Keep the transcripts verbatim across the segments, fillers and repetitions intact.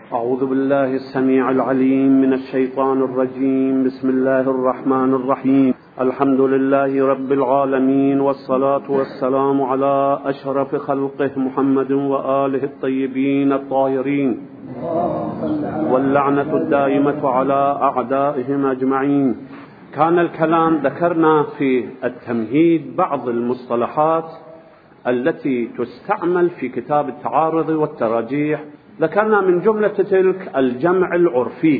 أعوذ بالله السميع العليم من الشيطان الرجيم. بسم الله الرحمن الرحيم. الحمد لله رب العالمين، والصلاة والسلام على أشرف خلقه محمد وآله الطيبين الطاهرين، واللعنة الدائمة على أعدائهم أجمعين. كان الكلام، ذكرنا في التمهيد بعض المصطلحات التي تستعمل في كتاب التعارض والتراجيح. ذكرنا من جملة تلك الجمع العرفي،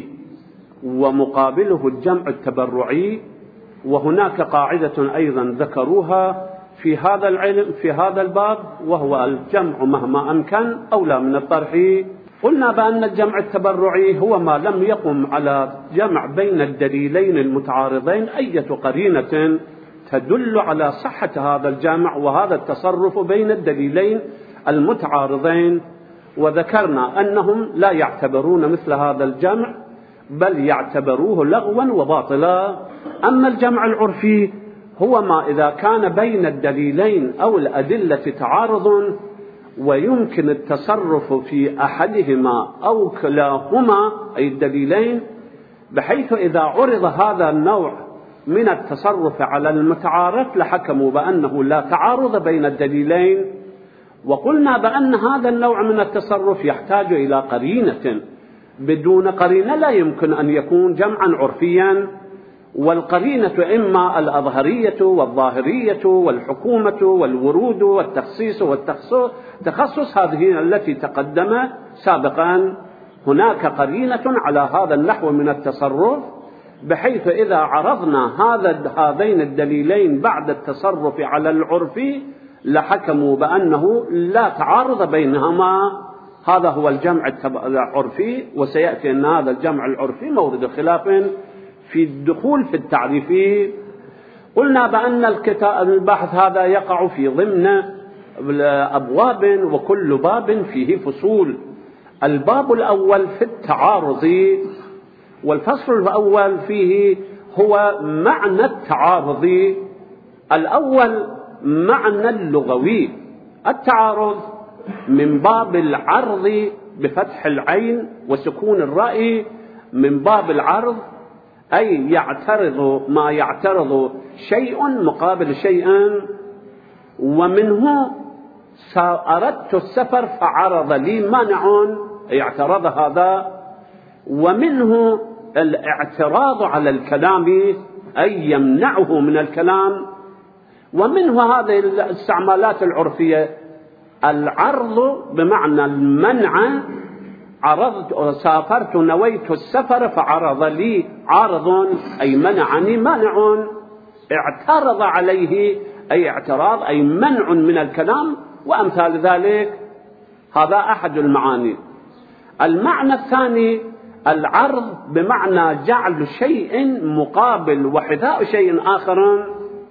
ومقابله الجمع التبرعي. وهناك قاعدة أيضا ذكروها في هذا العلم في هذا الباب، وهو الجمع مهما أمكن أولى من الطرح. قلنا بأن الجمع التبرعي هو ما لم يقم على جمع بين الدليلين المتعارضين أي قرينة تدل على صحة هذا الجمع وهذا التصرف بين الدليلين المتعارضين. وذكرنا أنهم لا يعتبرون مثل هذا الجمع، بل يعتبروه لغوا وباطلا. أما الجمع العرفي هو ما إذا كان بين الدليلين أو الأدلة تعارض ويمكن التصرف في أحدهما أو كلاهما أي الدليلين، بحيث إذا عرض هذا النوع من التصرف على المتعارف لحكموا بأنه لا تعارض بين الدليلين. وقلنا بأن هذا النوع من التصرف يحتاج إلى قرينة، بدون قرينة لا يمكن أن يكون جمعا عرفيا. والقرينة إما الأظهرية والظاهرية والحكومة والورود والتخصيص والتخصص، هذه التي تقدم سابقا. هناك قرينة على هذا النحو من التصرف، بحيث إذا عرضنا هذا هذين الدليلين بعد التصرف على العرف لحكموا بأنه لا تعارض بينهما. هذا هو الجمع العرفي، وسيأتي أن هذا الجمع العرفي مورد خلاف في الدخول في التعريف. قلنا بأن الكتاب البحث هذا يقع في ضمن أبواب، وكل باب فيه فصول. الباب الأول في التعارض، والفصل الأول فيه هو معنى التعارض. الأول معنى اللغوي. التعارض من باب العرض بفتح العين وسكون الراء، من باب العرض أي يعترض ما يعترض شيء مقابل شيء. ومنه أردت السفر فعرض لي مانع، أي اعترض هذا. ومنه الاعتراض على الكلام أي يمنعه من الكلام. ومنه هذه الاستعمالات العرفية، العرض بمعنى المنع، عرضت سافرت نويت السفر فعرض لي عارض أي منعني مانع. اعترض عليه أي اعتراض أي منع من الكلام وأمثال ذلك. هذا أحد المعاني. المعنى الثاني العرض بمعنى جعل شيء مقابل وحذاء شيء آخر.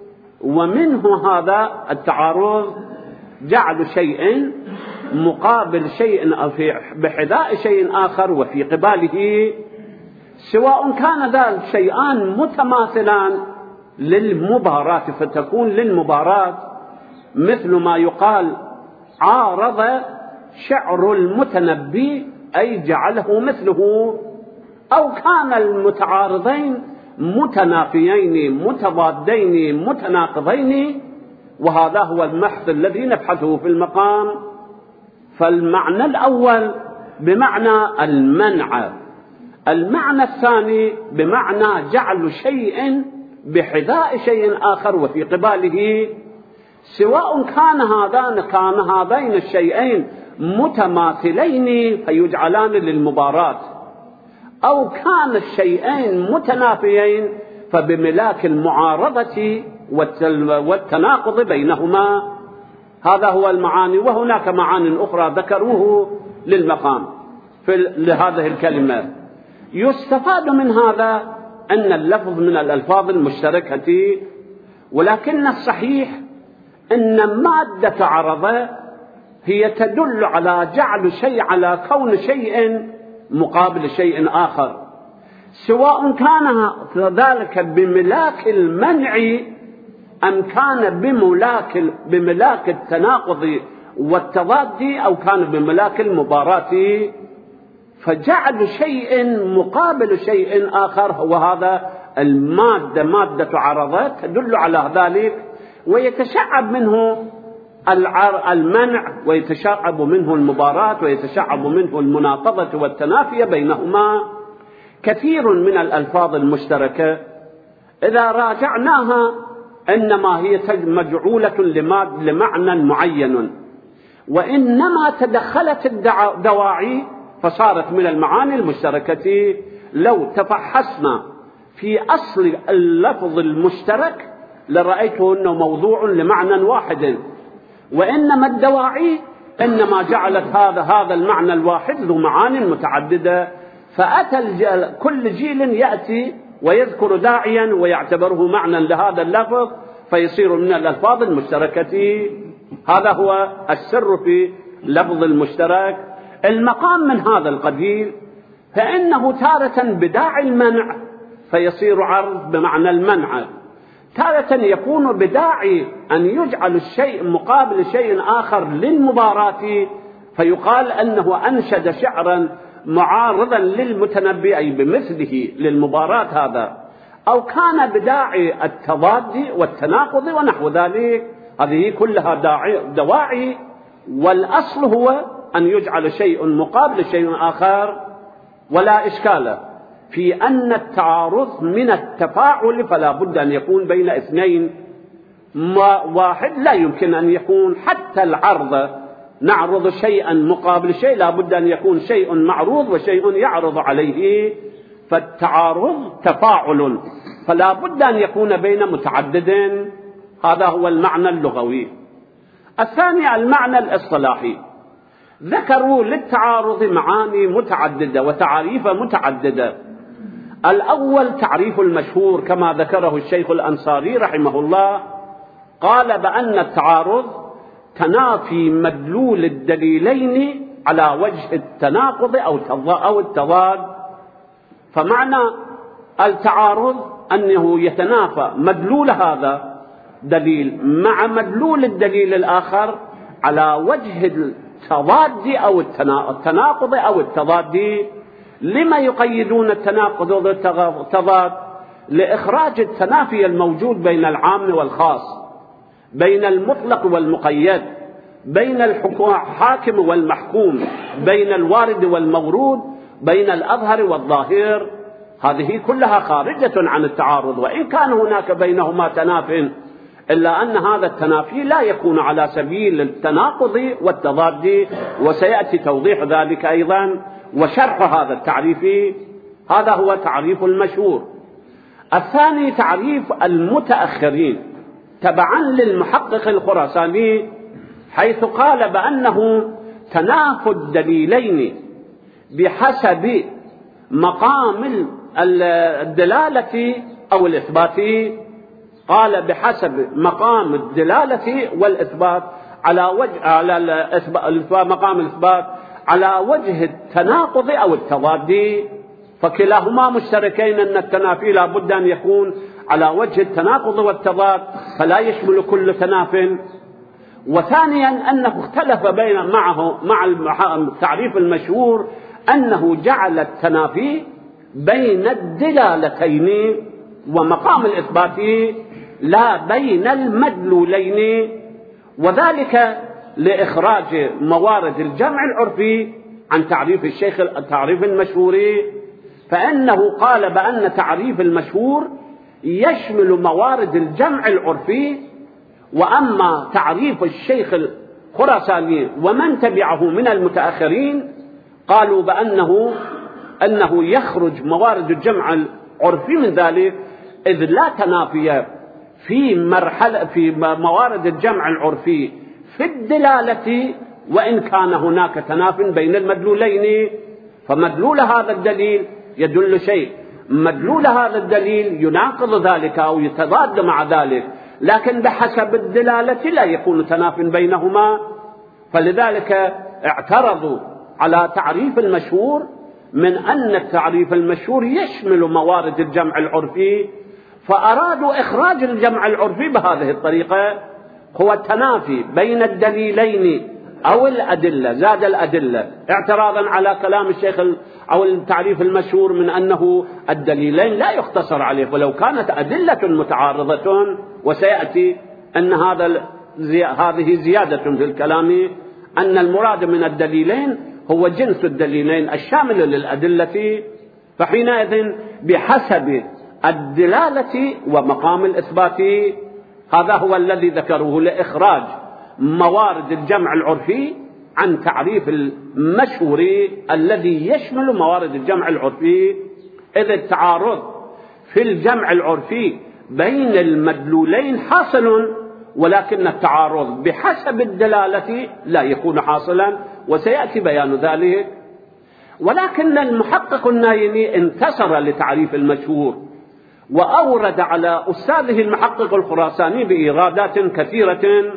ومنه هذا التعارض جعل شيء مقابل شيء بحذاء شيء آخر وفي قباله، سواء كان ذلك شيئان متماثلان للمباراة فتكون للمباراة، مثل ما يقال عارض شعر المتنبي أي جعله مثله. أو كان المتعارضين متنافيين متضادين متناقضين، وهذا هو المحض الذي نبحثه في المقام. فالمعنى الأول بمعنى المنع، المعنى الثاني بمعنى جعل شيء بحذاء شيء آخر وفي قباله، سواء كان هذان كان هذين الشيئين متماثلين فيجعلان للمباراة، أو كان الشيئين متنافيين فبملاك المعارضة والتناقض بينهما. هذا هو المعاني. وهناك معاني أخرى ذكروه للمقام في لهذه الكلمة. يستفاد من هذا أن اللفظ من الألفاظ المشتركة، ولكن الصحيح أن مادة عرض هي تدل على جعل شيء على كون شيء مقابل شيء آخر، سواء كان ذلك بملاك المنع أم كان بملاك بملاك التناقض والتضاد أو كان بملاك المباراة. فجعل شيء مقابل شيء آخر، وهذا المادة مادة عرضت تدل على ذلك، ويتشعب منه المنع، ويتشعب منه المباراة، ويتشعب منه المناقضة والتنافي بينهما. كثير من الألفاظ المشتركة إذا راجعناها إنما هي مجعولة لمعنى معين، وإنما تدخلت الدواعي فصارت من المعاني المشتركة. لو تفحصنا في أصل اللفظ المشترك لرأيته أنه موضوع لمعنى واحد، وإنما الدواعي إنما جعلت هذا هذا المعنى الواحد ذو معان متعددة. فأتى كل جيل يأتي ويذكر داعيا ويعتبره معنى لهذا اللفظ فيصير من الألفاظ المشتركة. هذا هو السر في لفظ المشترك. المقام من هذا القبيل فإنه تارة بداعي المنع فيصير عرض بمعنى المنع، تارة يكون بداعي أن يجعل الشيء مقابل شيء آخر للمباراة فيقال أنه أنشد شعرا معارضا للمتنبي أي بمثله للمباراة هذا، أو كان بداعي التضاد والتناقض ونحو ذلك. هذه كلها دواعي، والأصل هو أن يجعل شيء مقابل شيء آخر. ولا إشكال في أن التعارض من التفاعل، فلا بد أن يكون بين اثنين، واحد لا يمكن أن يكون. حتى العرض نعرض شيئا مقابل شيء لا بد أن يكون شيء معروض وشيء يعرض عليه، فالتعارض تفاعل فلا بد أن يكون بين متعدد. هذا هو المعنى اللغوي. الثاني المعنى الاصطلاحي، ذكروا للتعارض معاني متعددة وتعاريف متعددة. الأول تعريف المشهور كما ذكره الشيخ الأنصاري رحمه الله، قال بأن التعارض تنافي مدلول الدليلين على وجه التناقض أو التضاد. فمعنى التعارض أنه يتنافى مدلول هذا دليل مع مدلول الدليل الآخر على وجه التضاد أو التناقض أو التضاد. لما يقيدون التناقض والتضاد؟ لإخراج التنافي الموجود بين العام والخاص، بين المطلق والمقيد، بين الحاكم والمحكوم، بين الوارد والمورود، بين الأظهر والظاهر. هذه كلها خارجة عن التعارض، وإن كان هناك بينهما تناف، إلا أن هذا التنافي لا يكون على سبيل التناقض والتضاد، وسيأتي توضيح ذلك أيضا وشرح هذا التعريف. هذا هو تعريف المشهور. الثاني تعريف المتأخرين تبعا للمحقق الخراساني، حيث قال بأنه تنافي الدليلين بحسب مقام الدلالة أو الإثبات. قال بحسب مقام الدلالة والإثبات على وجه على مقام الإثبات على وجه التناقض أو التضاد، فكلاهما مشتركين أن التنافي لا بد أن يكون على وجه التناقض والتضاد، فلا يشمل كل تناف. وثانيا أنه اختلف بين معه مع التعريف المشهور أنه جعل التنافي بين الدلالتين ومقام الإثبات لا بين المدلولين، وذلك لإخراج موارد الجمع العرفي عن تعريف الشيخ التعريف المشهور. فإنه قال بأن تعريف المشهور يشمل موارد الجمع العرفي، وأما تعريف الشيخ الخراساني ومن تبعه من المتأخرين قالوا بأنه أنه يخرج موارد الجمع العرفي من ذلك، إذ لا تنافي في مرحلة في موارد الجمع العرفي في الدلالة، وإن كان هناك تناف بين المدلولين. فمدلول هذا الدليل يدل شيء، مدلول هذا الدليل يناقض ذلك أو يتضاد مع ذلك، لكن بحسب الدلالة لا يكون تناف بينهما. فلذلك اعترضوا على تعريف المشهور من أن التعريف المشهور يشمل موارد الجمع العرفي، فأرادوا إخراج الجمع العرفي بهذه الطريقة، هو التنافي بين الدليلين أو الأدلة، زاد الأدلة اعتراضا على كلام الشيخ أو التعريف المشهور من أنه الدليلين لا يختصر عليه، ولو كانت أدلة متعارضة، وسيأتي أن هذا هذه زيادة في الكلام، أن المراد من الدليلين هو جنس الدليلين الشامل للأدلة، فحينئذ بحسب الدلالة ومقام الإثبات. هذا هو الذي ذكروه لإخراج موارد الجمع العرفي عن تعريف المشهور الذي يشمل موارد الجمع العرفي، إذ التعارض في الجمع العرفي بين المدلولين حاصل، ولكن التعارض بحسب الدلالة لا يكون حاصلا، وسيأتي بيان ذلك. ولكن المحقق النايمي انتصر لتعريف المشهور، وأورد على أستاذه المحقق الخراساني بإيرادات كثيرة،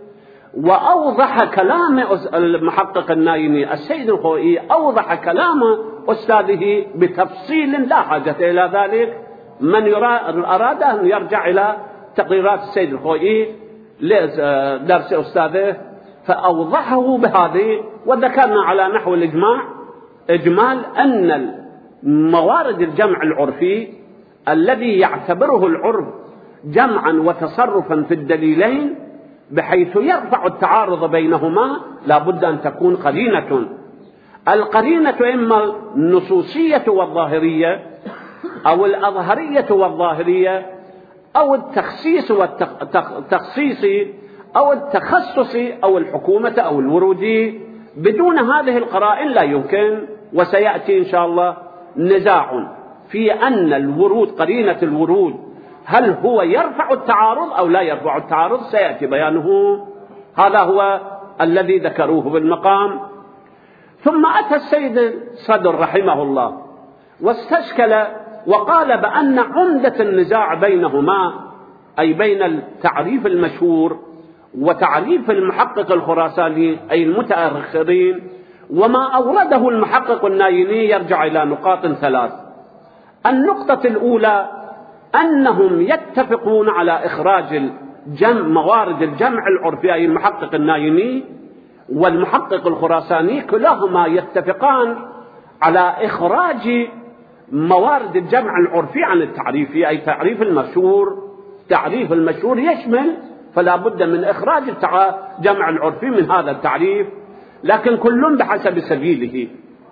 وأوضح كلام المحقق النايمي السيد الخوئي، أوضح كلام أستاذه بتفصيل لا حاجة إلى ذلك. من أراد أن يرجع إلى تقريرات السيد الخوئي لدرس أستاذه فأوضحه بهذه، وذكرنا على نحو الإجماع إجمال أن موارد الجمع العرفي الذي يعتبره العرف جمعا وتصرفا في الدليلين بحيث يرفع التعارض بينهما لا بد أن تكون قرينة. القرينة إما النصوصية والظاهرية، أو الأظهرية والظاهرية، أو التخصيص والتخصيص، أو التخصص، أو الحكومة، أو الورودي. بدون هذه القرائن لا يمكن، وسيأتي إن شاء الله نزاع في أن الورود، قرينة الورود، هل هو يرفع التعارض أو لا يرفع التعارض، سيأتي بيانه. هذا هو الذي ذكروه بالمقام. ثم أتى السيد صدر رحمه الله واستشكل وقال بأن عمدة النزاع بينهما، أي بين التعريف المشهور وتعريف المحقق الخراساني أي المتأخرين، وما أورده المحقق النايمي يرجع إلى نقاط ثلاث. النقطة الأولى أنهم يتفقون على إخراج الجمع موارد الجمع العرفي، أي المحقق النايمي والمحقق الخراساني كلاهما يتفقان على إخراج موارد الجمع العرفي عن التعريف، أي تعريف المشهور. تعريف المشهور يشمل، فلا بد من إخراج الجمع العرفي من هذا التعريف، لكن كل بحسب سبيله.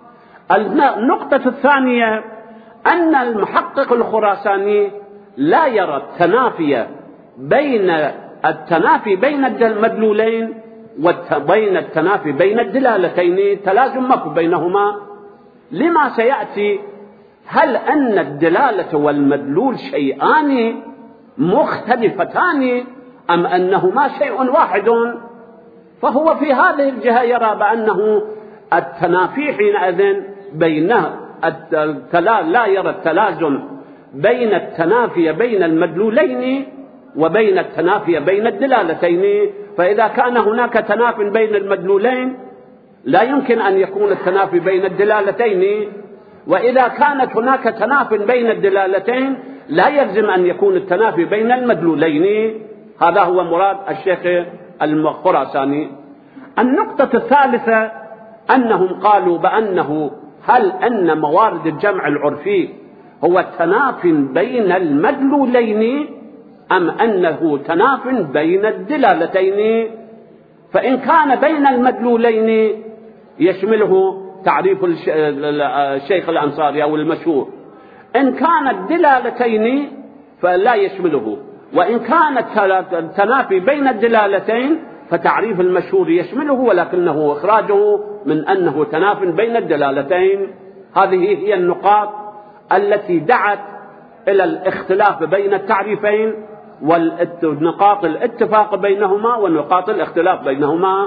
النقطة الثانية أن المحقق الخراساني لا يرى التنافي بين التنافي بين المدلولين وبين التنافي بين الدلالتين، تلازم ماكو بينهما، لما سيأتي. هل أن الدلالة والمدلول شيئان مختلفتان أم أنهما شيء واحد؟ فهو في هذه الجهة يرى بأنه التنافي حينئذ بينه لا يرى التلازم بين التنافي بين المدلولين وبين التنافي بين الدلالتين. فإذا كان هناك تناف بين المدلولين لا يمكن أن يكون التنافي بين الدلالتين، وإذا كانت هناك تناف بين الدلالتين لا يلزم أن يكون التنافي بين المدلولين. هذا هو مراد الشيخ الخراساني. النقطة الثالثة أنهم قالوا بأنه هل أن موارد الجمع العرفي هو تناف بين المدلولين أم أنه تناف بين الدلالتين؟ فإن كان بين المدلولين يشمله تعريف الشيخ الأنصاري أو المشهور، إن كان الدلالتين فلا يشمله، وإن كان التنافي بين الدلالتين فتعريف المشهور يشمله، ولكنه إخراجه من أنه تناف بين الدلالتين. هذه هي النقاط التي دعت إلى الاختلاف بين التعريفين، ونقاط الاتفاق بينهما ونقاط الاختلاف بينهما.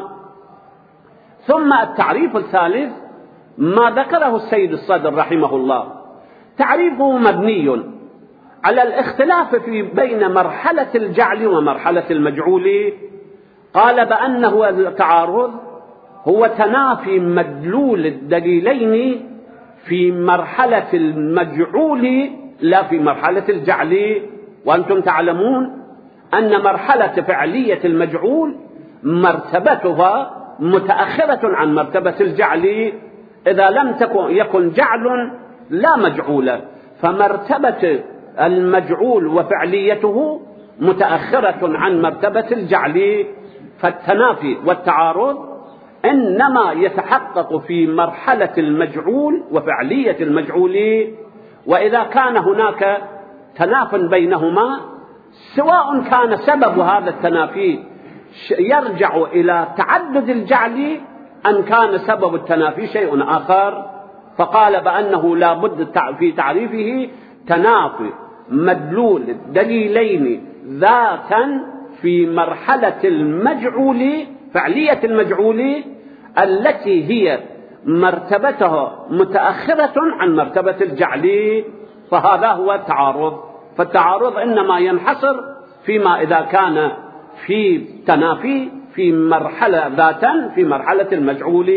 ثم التعريف الثالث ما ذكره السيد الصدر رحمه الله، تعريفه مبني على الاختلاف في بين مرحلة الجعل ومرحلة المجعول. قال بأنه التعارض هو تنافي مدلول الدليلين في مرحلة المجعول لا في مرحلة الجعل. وأنتم تعلمون أن مرحلة فعلية المجعول مرتبتها متأخرة عن مرتبة الجعل. إذا لم تكن يكن جعل لا مجعول، فمرتبة المجعول وفعليته متأخرة عن مرتبة الجعل. فالتنافي والتعارض إنما يتحقق في مرحلة المجعول وفعلية المجعول. وإذا كان هناك تناف بينهما، سواء كان سبب هذا التنافي يرجع إلى تعدد الجعل أم كان سبب التنافي شيء آخر، فقال بأنه لا بد في تعريفه تنافي مدلول دليلين ذاتا في مرحلة المجعول، فعلية المجعول التي هي مرتبتها متأخرة عن مرتبة الجعل، فهذا هو التعارض. فالتعارض إنما ينحصر فيما إذا كان في تنافي في مرحلة ذاتا في مرحلة المجعول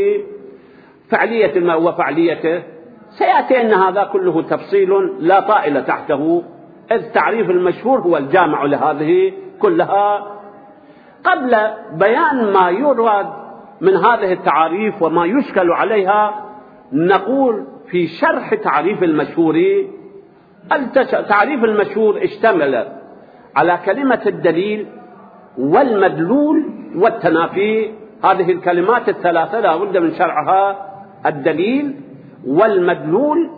فعلية وفعليته. سيأتي أن هذا كله تفصيل لا طائل تحته، إذ تعريف المشهور هو الجامع لهذه كلها. قبل بيان ما يراد من هذه التعاريف وما يشكل عليها، نقول في شرح تعريف المشهور. التعريف المشهور اشتمل على كلمة الدليل والمدلول والتنافي. هذه الكلمات الثلاثة لا بد من شرحها: الدليل والمدلول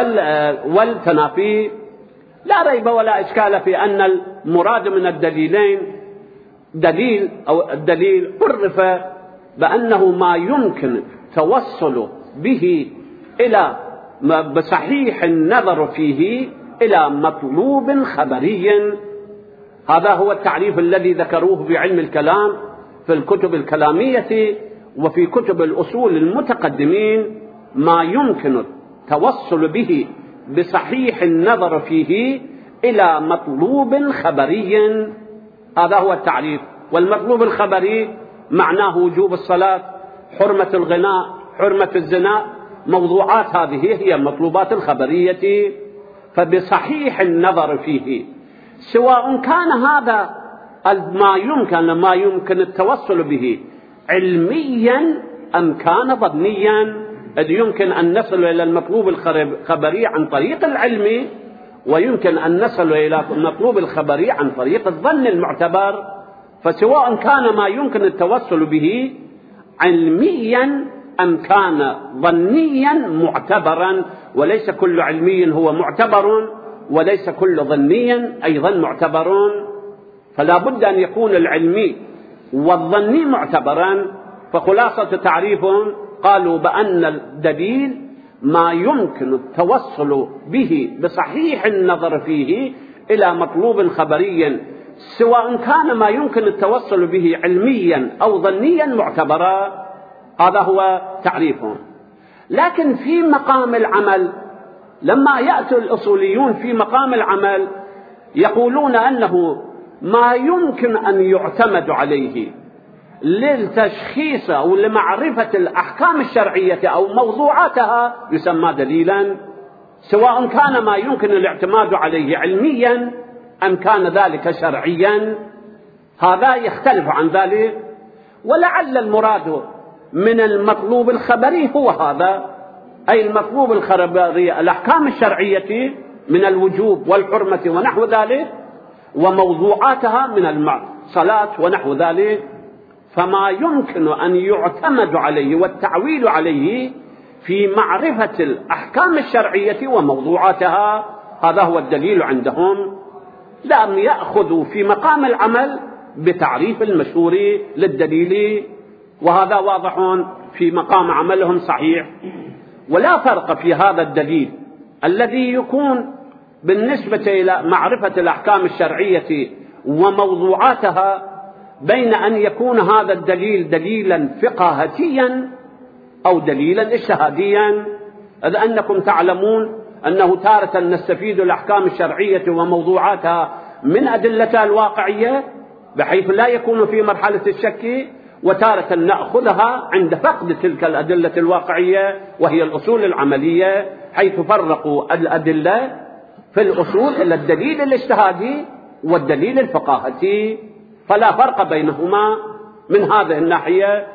والتنافي. لا ريب ولا إشكال في أن المراد من الدليلين دليل أو الدليل عرف بأنه ما يمكن توصل به إلى بصحيح النظر فيه إلى مطلوب خبري. هذا هو التعريف الذي ذكروه في علم الكلام في الكتب الكلامية وفي كتب الأصول المتقدمين، ما يمكن التوصل به بصحيح النظر فيه إلى مطلوب خبري. هذا هو التعريف. والمطلوب الخبري معناه وجوب الصلاة، حرمة الغناء، حرمة الزنا، موضوعات هذه هي المطلوبات الخبرية. فبصحيح النظر فيه، سواء كان هذا ما يمكن ما يمكن التوصل به علميا أم كان ظنيا، إذ يمكن أن نصل إلى المطلوب الخبري عن طريق العلم، ويمكن أن نصل إلى المطلوب الخبري عن طريق الظن المعتبر. فسواء كان ما يمكن التوصل به علميا أم كان ظنيا معتبرا، وليس كل علمي هو معتبر، وليس كل ظني أيضا معتبر. فلا بد أن يكون العلمي والظني معتبرا. فخلاصة تعريفهم قالوا بأن الدليل ما يمكن التوصل به بصحيح النظر فيه إلى مطلوب خبري، سواء كان ما يمكن التوصل به علميا أو ظنيا معتبرا. هذا هو تعريفهم. لكن في مقام العمل، لما يأتي الأصوليون في مقام العمل يقولون أنه ما يمكن أن يعتمد عليه للتشخيص أو لمعرفة الأحكام الشرعية أو موضوعاتها يسمى دليلا، سواء كان ما يمكن الاعتماد عليه علميا أم كان ذلك شرعيا. هذا يختلف عن ذلك. ولعل المراد من المطلوب الخبري هو هذا، أي المطلوب الخبري الأحكام الشرعية من الوجوب والحرمة ونحو ذلك، وموضوعاتها من الصلاة ونحو ذلك. فما يمكن أن يعتمد عليه والتعويل عليه في معرفة الأحكام الشرعية وموضوعاتها، هذا هو الدليل عندهم. لم يأخذوا في مقام العمل بتعريف المشهور للدليل، وهذا واضح في مقام عملهم صحيح. ولا فرق في هذا الدليل الذي يكون بالنسبة إلى معرفة الأحكام الشرعية وموضوعاتها بين أن يكون هذا الدليل دليلا فقهيا أو دليلا اجتهاديا. إذ أنكم تعلمون أنه تارة نستفيد الأحكام الشرعية وموضوعاتها من أدلتها الواقعية بحيث لا يكون في مرحلة الشك، وتارة نأخذها عند فقد تلك الأدلة الواقعية وهي الأصول العملية، حيث فرقوا الأدلة في الأصول إلى الدليل الاجتهادي والدليل الفقهي، فلا فرق بينهما من هذه الناحية.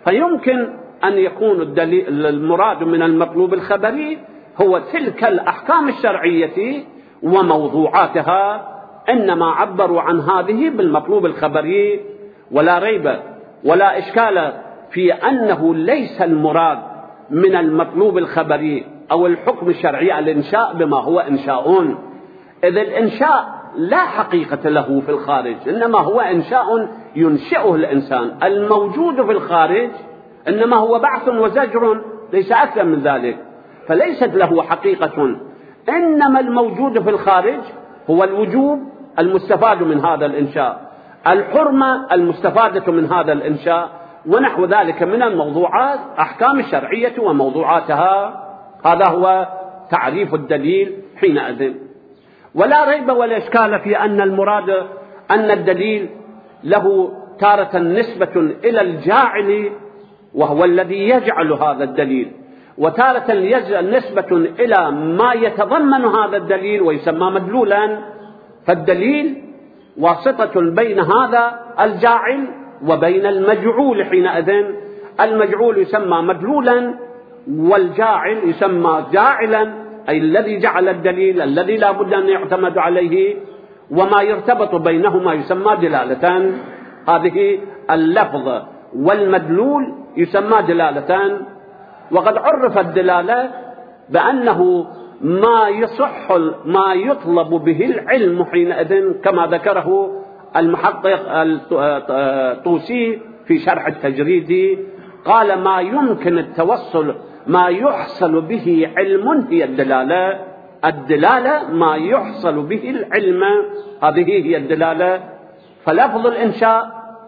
فيمكن أن يكون الدليل المراد من المطلوب الخبري هو تلك الأحكام الشرعية وموضوعاتها، إنما عبروا عن هذه بالمطلوب الخبري. ولا ريب ولا إشكال في أنه ليس المراد من المطلوب الخبري أو الحكم الشرعي الإنشاء بما هو إنشاء، إذ الإنشاء لا حقيقة له في الخارج، إنما هو إنشاء ينشئه الإنسان. الموجود في الخارج إنما هو بعث وزجر، ليس أكثر من ذلك، فليست له حقيقة. إنما الموجود في الخارج هو الوجوب المستفاد من هذا الإنشاء، الحرمة المستفادة من هذا الإنشاء، ونحو ذلك من الموضوعات، أحكام الشرعية وموضوعاتها. هذا هو تعريف الدليل حينئذ. ولا ريب ولا إشكال في أن المراد أن الدليل له تارة نسبة إلى الجاعل وهو الذي يجعل هذا الدليل، وتارة نسبة إلى ما يتضمن هذا الدليل ويسمى مدلولا. فالدليل واسطة بين هذا الجاعل وبين المجعول حينئذ. المجعول يسمى مدلولا والجاعل يسمى جاعلا، أي الذي جعل الدليل الذي لا بد أن يعتمد عليه، وما يرتبط بينهما يسمى دلالة. هذه اللفظ والمدلول يسمى دلالة. وقد عرف الدلالة بأنه ما يصح ما يطلب به العلم حينئذ، كما ذكره المحقق الطوسي في شرح التجريد، قال ما يمكن التوصل ما يحصل به علم هي الدلالة. الدلالة ما يحصل به العلم، هذه هي الدلالة. فلفظ الإنشاء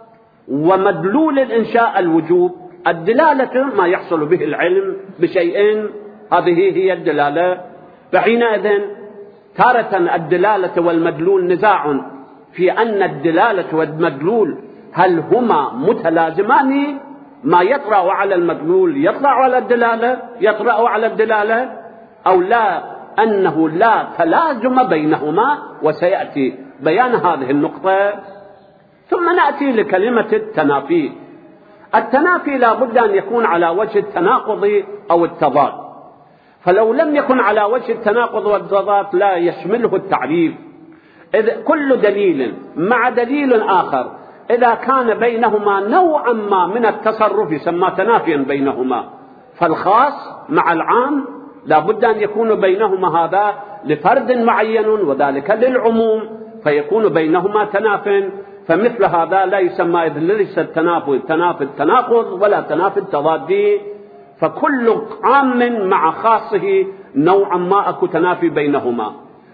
ومدلول الإنشاء الوجوب، الدلالة ما يحصل به العلم بشيء، هذه هي الدلالة. فحينئذ تارة الدلالة والمدلول نزاع في أن الدلالة والمدلول هل هما متلازمان، ما يطرأ على المدلول يطلع على الدلالة يطرأ على الدلالة، أو لا، أنه لا تلازم بينهما، وسيأتي بيان هذه النقطة. ثم نأتي لكلمة التنافي. التنافي لا بد أن يكون على وجه التناقض أو التضاد، فلو لم يكن على وجه التناقض والتضاد لا يشمله التعريف. إذ كل دليل مع دليل آخر إذا كان بينهما نوعا ما من التصرف يسمى تنافيا بينهما. فالخاص مع العام لا بد أن يكون بينهما هذا لفرد معين وذلك للعموم، فيكون بينهما تناف. فمثل هذا لا يسمى، إذ ليس التنافي تنافي التناقض ولا تنافي التضاد، فكل عام مع خاصه نوعا ما أكو تنافي بينهما،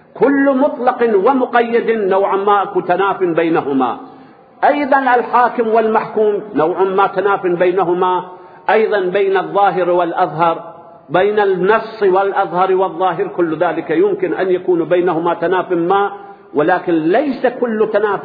كل مطلق ومقيد نوعا ما أكو تناف بينهما. أيضا الحاكم والمحكوم نوع ما تناف بينهما، أيضا بين الظاهر والأظهر، بين النص والأظهر والظاهر، كل ذلك يمكن أن يكون بينهما تناف ما، ولكن ليس كل تناف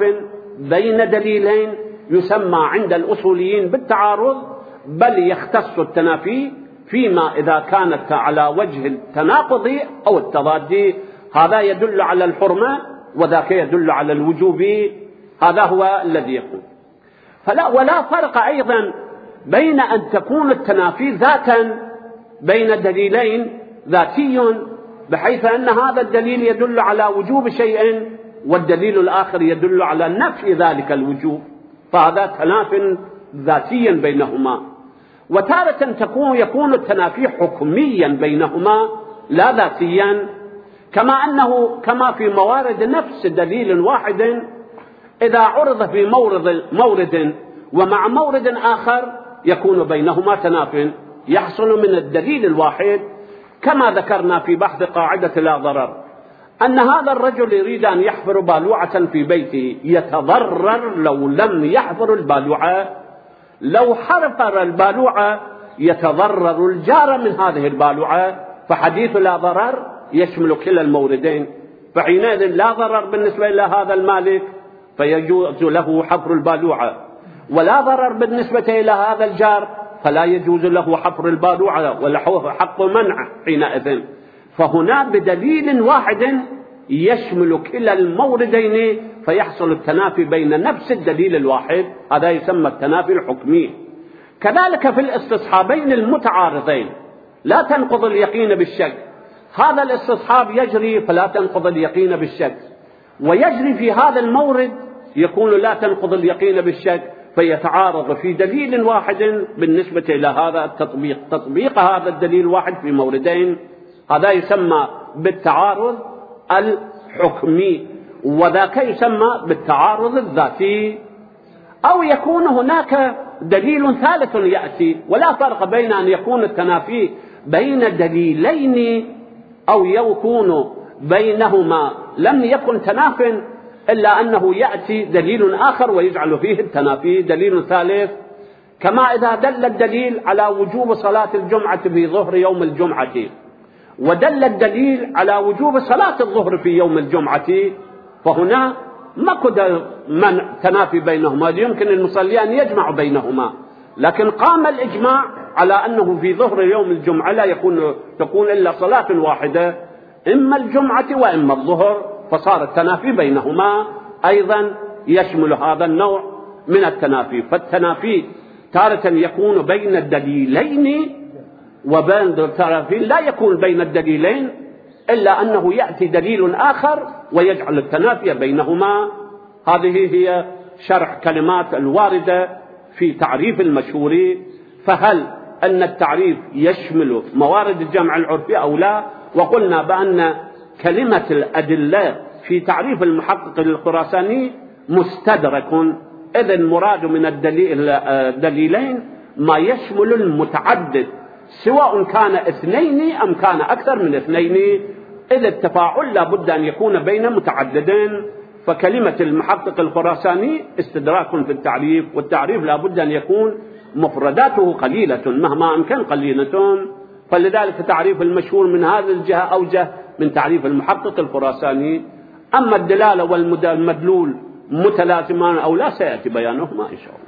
بين دليلين يسمى عند الأصوليين بالتعارض، بل يختص التنافي فيما إذا كانت على وجه التناقض أو التضاد. هذا يدل على الحرمة وذاك يدل على الوجوب، هذا هو الذي يكون. فلا ولا فرق أيضا بين أن تكون التنافي ذاتا بين دليلين ذاتي، بحيث أن هذا الدليل يدل على وجوب شيء والدليل الآخر يدل على نفي ذلك الوجوب، فهذا تناف ذاتيا بينهما. وتارة تكون يكون التنافي حكميا بينهما لا ذاتيا، كما أنه كما في موارد نفس دليل واحد إذا عرض في مورد, مورد ومع مورد آخر يكون بينهما تناف يحصل من الدليل الواحد، كما ذكرنا في بحث قاعدة لا ضرر أن هذا الرجل يريد أن يحفر بالوعة في بيته، يتضرر لو لم يحفر البالوعة. لو حفر البالوعة يتضرر الجار من هذه البالوعة، فحديث لا ضرر يشمل كلا الموردين. فحينئذ لا ضرر بالنسبة إلى هذا المالك فيجوز له حفر البالوعة، ولا ضرر بالنسبة إلى هذا الجار فلا يجوز له حفر البالوعة وله حق منع حينئذ. فهنا بدليل واحد يشمل كلا الموردين فيحصل التنافي بين نفس الدليل الواحد، هذا يسمى التنافي الحكمي. كذلك في الاستصحابين المتعارضين لا تنقض اليقين بالشك، هذا الاستصحاب يجري فلا تنقض اليقين بالشك، ويجري في هذا المورد يكون لا تنقض اليقين بالشك، فيتعارض في دليل واحد بالنسبة إلى هذا التطبيق. تطبيق هذا الدليل الواحد في موردين هذا يسمى بالتعارض الحكمي، وذاك يسمى بالتعارض الذاتي. أو يكون هناك دليل ثالث يأتي، ولا فرق بين أن يكون التنافي بين دليلين أو يكون بينهما لم يكن تناف إلا أنه يأتي دليل آخر ويجعل فيه التنافي دليل ثالث، كما إذا دل الدليل على وجوب صلاة الجمعة في ظهر يوم الجمعة ودل الدليل على وجوب صلاة الظهر في يوم الجمعة، فهنا ما كد من تنافي بينهما، يمكن المصليان يجمع بينهما، لكن قام الإجماع على أنه في ظهر يوم الجمعة لا يكون تكون إلا صلاة واحدة، إما الجمعة وإما الظهر، فصار التنافي بينهما أيضا يشمل هذا النوع من التنافي. فالتنافي تارة يكون بين الدليلين، وبين التنافي لا يكون بين الدليلين إلا أنه يأتي دليل آخر ويجعل التنافي بينهما. هذه هي شرح كلمات الواردة في تعريف المشهور. فهل أن التعريف يشمل موارد الجمع العرفي أو لا؟ وقلنا بأن كلمة الأدلة في تعريف المحقق الخراساني مستدرك، إذ المراد من الدليلين ما يشمل المتعدد، سواء كان اثنين أم كان أكثر من اثنين، إذ التفاعل لا بد أن يكون بين متعددين. فكلمة المحقق الخراساني استدراك في التعريف، والتعريف لا بد أن يكون مفرداته قليلة مهما أمكن قليلة، فلذلك تعريف المشهور من هذه الجهة أوجه من تعريف المحقق الخراساني. أما الدلالة والمدلول متلازمان أو لا سيأتي بيانهما إن شاء الله.